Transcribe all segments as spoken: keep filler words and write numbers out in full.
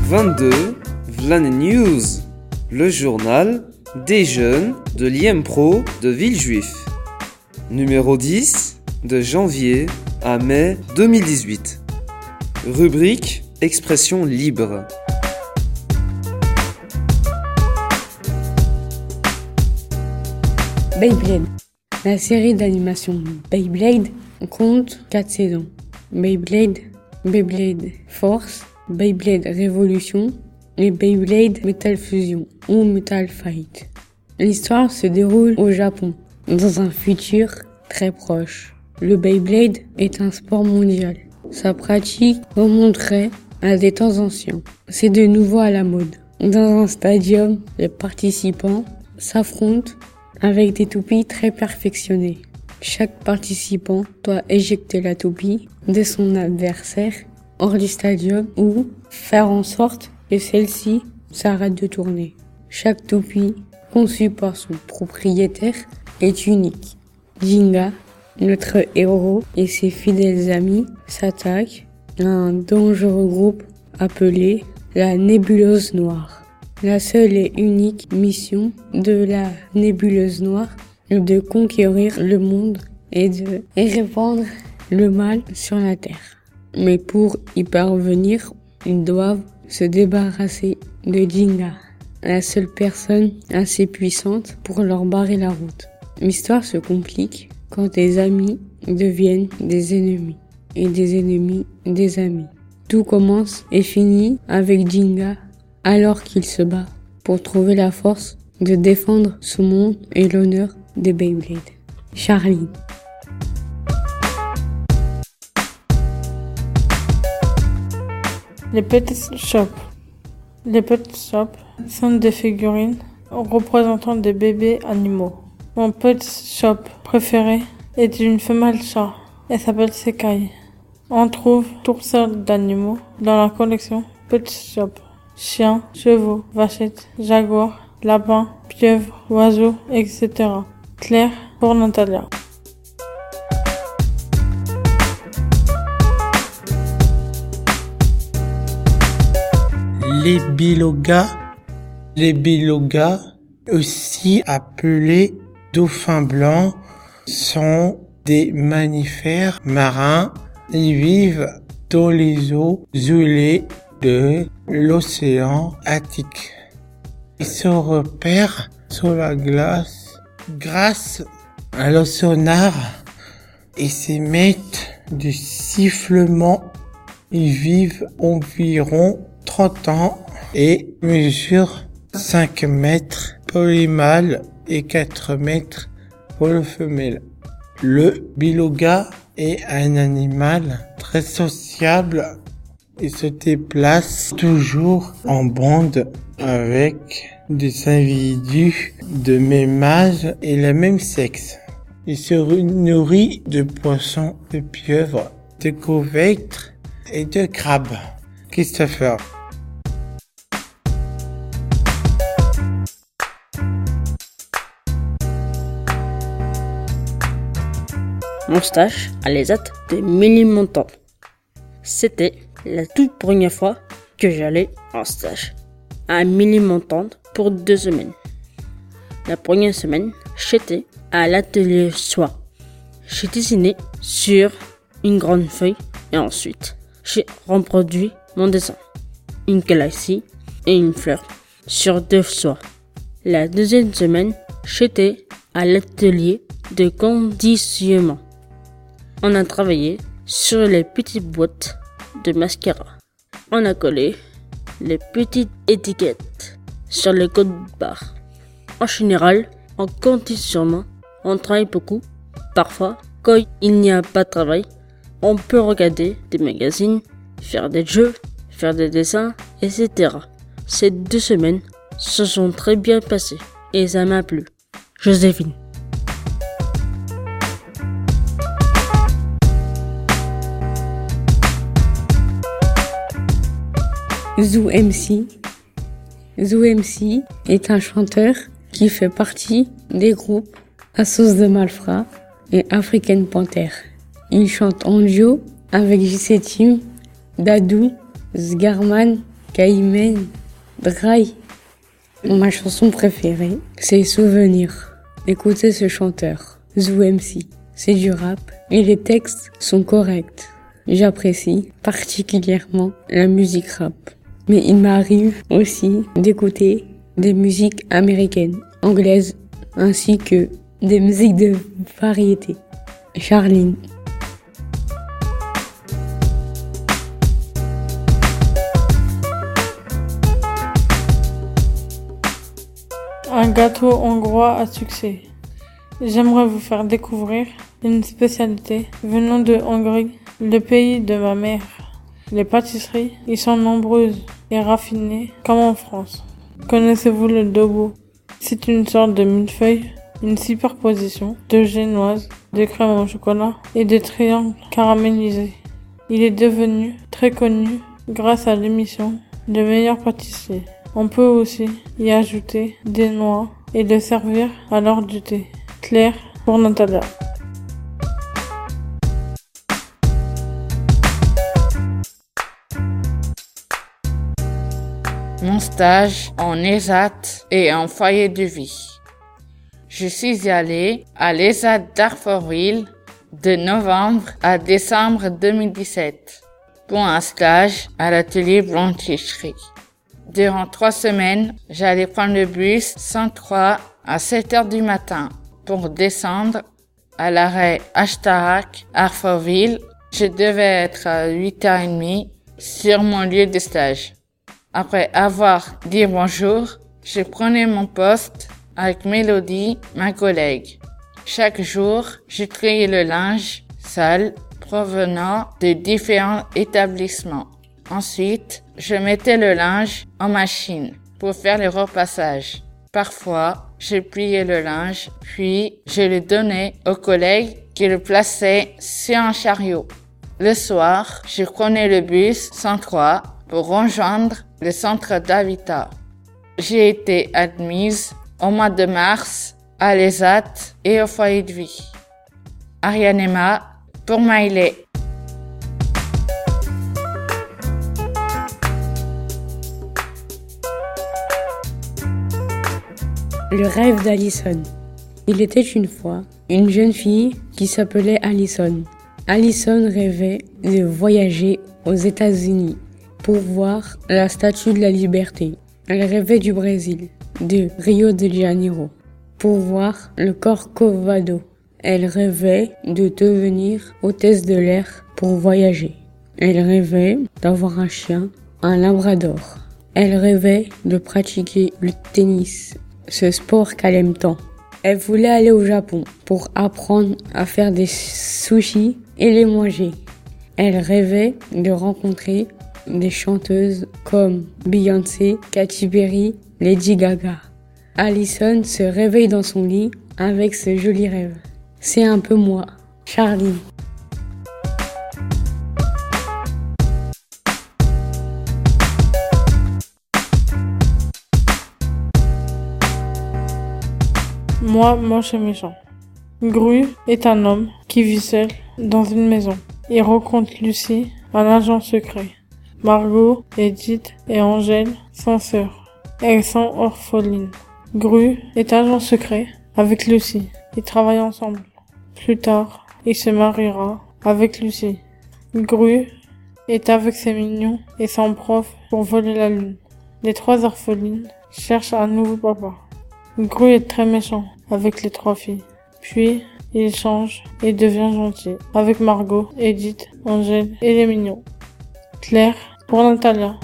vingt-deux, Vlan News, le journal des jeunes de l'I M Pro de Villejuif. Numéro dix, de janvier à mai deux mille dix-huit. Rubrique Expression libre. Beyblade. La série d'animation Beyblade compte quatre saisons. Beyblade, Beyblade Force, Beyblade Révolution et Beyblade Metal Fusion ou Metal Fight. L'histoire se déroule au Japon, dans un futur très proche. Le Beyblade est un sport mondial. Sa pratique remonterait à des temps anciens. C'est de nouveau à la mode. Dans un stadium, les participants s'affrontent avec des toupies très perfectionnées. Chaque participant doit éjecter la toupie de son adversaire hors du stadium ou faire en sorte que celle-ci s'arrête de tourner. Chaque toupie, conçue par son propriétaire, est unique. Jinga, notre héros et ses fidèles amis s'attaquent à un dangereux groupe appelé la Nébuleuse Noire. La seule et unique mission de la Nébuleuse Noire est de conquérir le monde et de répandre le mal sur la Terre. Mais pour y parvenir, ils doivent se débarrasser de Jinga, la seule personne assez puissante pour leur barrer la route. L'histoire se complique quand des amis deviennent des ennemis et des ennemis des amis. Tout commence et finit avec Jinga alors qu'il se bat pour trouver la force de défendre ce monde et l'honneur des Beyblade. Charlie. Les Pet Shop. Les Pet Shop sont des figurines représentant des bébés animaux. Mon Pet Shop préféré est une femelle chat. Elle s'appelle Sekai. On trouve toutes sortes d'animaux dans la collection Pet Shop. Chiens, chevaux, vachettes, jaguars, lapins, pieuvres, oiseaux, et cetera. Claire pour Natalia. Les bilogas. Les bilogas, aussi appelés dauphins blancs, sont des mammifères marins. Ils vivent dans les eaux gelées de l'océan Atlantique. Ils se repèrent sur la glace grâce à leur sonar et s'émettent du sifflement. Ils vivent environ trente ans et mesurent cinq mètres pour les mâles et quatre mètres pour les femelles. Le biloga est un animal très sociable. Il se déplace toujours en bande avec des individus de même âge et le même sexe. Il se nourrit de poissons, de pieuvres, de crevettes et de crabes. Christopher. Mon stage à l'E S A T de Ménilmontant. C'était la toute première fois que j'allais en stage à Ménilmontant pour deux semaines. La première semaine, j'étais à l'atelier soie. J'ai dessiné sur une grande feuille et ensuite j'ai reproduit mon dessin. Une galaxie et une fleur sur deux soies. La deuxième semaine, j'étais à l'atelier de conditionnement. On a travaillé sur les petites boîtes de mascara. On a collé les petites étiquettes sur les codes barres. En général, en conditionnement, on travaille beaucoup. Parfois, quand il n'y a pas de travail, on peut regarder des magazines, faire des jeux, faire des dessins, et cetera. Ces deux semaines se sont très bien passées et ça m'a plu. Joséphine. Zou M C. Zou M C est un chanteur qui fait partie des groupes À Sauce de Malfrat et African Panther. Il chante en duo avec J C Team, Dadou, Zgarman, Kaimen, Dry. Ma chanson préférée, c'est Souvenir. Écoutez ce chanteur, Zou M C. C'est du rap et les textes sont corrects. J'apprécie particulièrement la musique rap. Mais il m'arrive aussi d'écouter des musiques américaines, anglaises, ainsi que des musiques de variété. Charline. Un gâteau hongrois à succès. J'aimerais vous faire découvrir une spécialité venant de Hongrie, le pays de ma mère. Les pâtisseries y sont nombreuses et raffinées comme en France. Connaissez-vous le dobo? C'est une sorte de millefeuille, une superposition de génoise, de crème au chocolat et de triangles caramélisés. Il est devenu très connu grâce à l'émission de meilleurs pâtissiers. On peut aussi y ajouter des noix et le servir à l'heure du thé. Claire pour Natalia. Mon stage en E S A T et en foyer de vie. Je suis allée à l'E S A T d'Harforville de novembre à décembre deux mille dix-sept pour un stage à l'atelier blanchisserie. Durant trois semaines, j'allais prendre le bus cent trois à sept heures du matin pour descendre à l'arrêt Ashtarak, Harforville. Je devais être à huit heures trente sur mon lieu de stage. Après avoir dit bonjour, je prenais mon poste avec Mélodie, ma collègue. Chaque jour, je triais le linge sale provenant de différents établissements. Ensuite, je mettais le linge en machine pour faire le repassage. Parfois, je pliais le linge, puis je le donnais aux collègues qui le plaçaient sur un chariot. Le soir, je prenais le bus cent trois pour rejoindre le centre d'habitat. J'ai été admise au mois de mars à l'E S A T et au foyer de vie. Arianema pour Maïlé. Le rêve d'Alison. Il était une fois une jeune fille qui s'appelait Alison. Alison rêvait de voyager aux États-Unis pour voir la Statue de la Liberté. Elle rêvait du Brésil, de Rio de Janeiro, pour voir le Corcovado. Elle rêvait de devenir hôtesse de l'air pour voyager. Elle rêvait d'avoir un chien, un labrador. Elle rêvait de pratiquer le tennis, ce sport qu'elle aime tant. Elle voulait aller au Japon pour apprendre à faire des sushis et les manger. Elle rêvait de rencontrer des chanteuses comme Beyoncé, Katy Perry, Lady Gaga. Alison se réveille dans son lit avec ce joli rêve. C'est un peu moi, Charlie. Moi, moche et méchant. Gru est un homme qui vit seul dans une maison. Il rencontre Lucie, un agent secret. Margot, Edith et Angèle sont sœurs. Elles sont orphelines. Gru est agent secret avec Lucie. Ils travaillent ensemble. Plus tard, il se mariera avec Lucie. Gru est avec ses mignons et son prof pour voler la lune. Les trois orphelines cherchent un nouveau papa. Gru est très méchant avec les trois filles. Puis, il change et devient gentil avec Margot, Edith, Angèle et les mignons. Claire pour Natalia.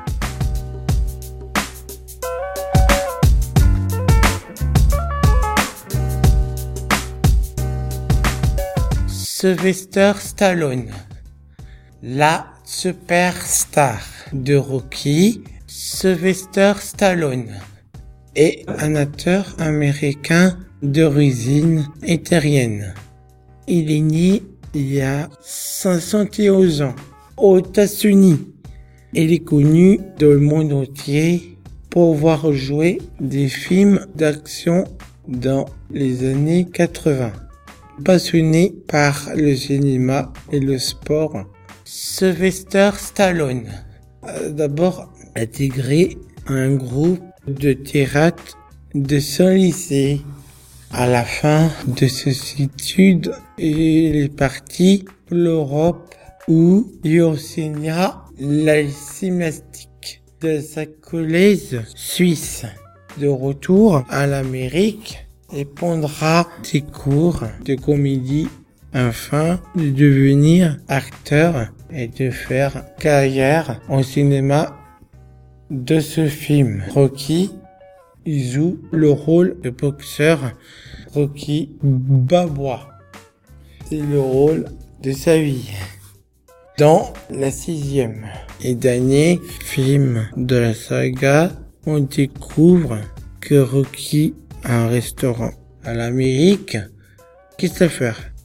Sylvester Stallone, la superstar de Rocky. Sylvester Stallone est un acteur américain d'origine italienne. Il est né il y a soixante et onze ans aux États-Unis. Il est connu dans le monde entier pour avoir joué des films d'action dans les années quatre-vingts. Passionné par le cinéma et le sport, Sylvester Stallone. Euh, d'abord, intégré un groupe de théâtre de son lycée. À la fin de ses études, il est parti pour l'Europe où il enseigna la gymnastique de sa collège suisse. De retour à l'Amérique, il prendra des cours de comédie afin de devenir acteur et de faire carrière au cinéma. De ce film, Rocky, il joue le rôle de boxeur Rocky Balboa. C'est le rôle de sa vie. Dans la sixième et dernier film de la saga, on découvre que Rocky a un restaurant. À l'Amérique, Christopher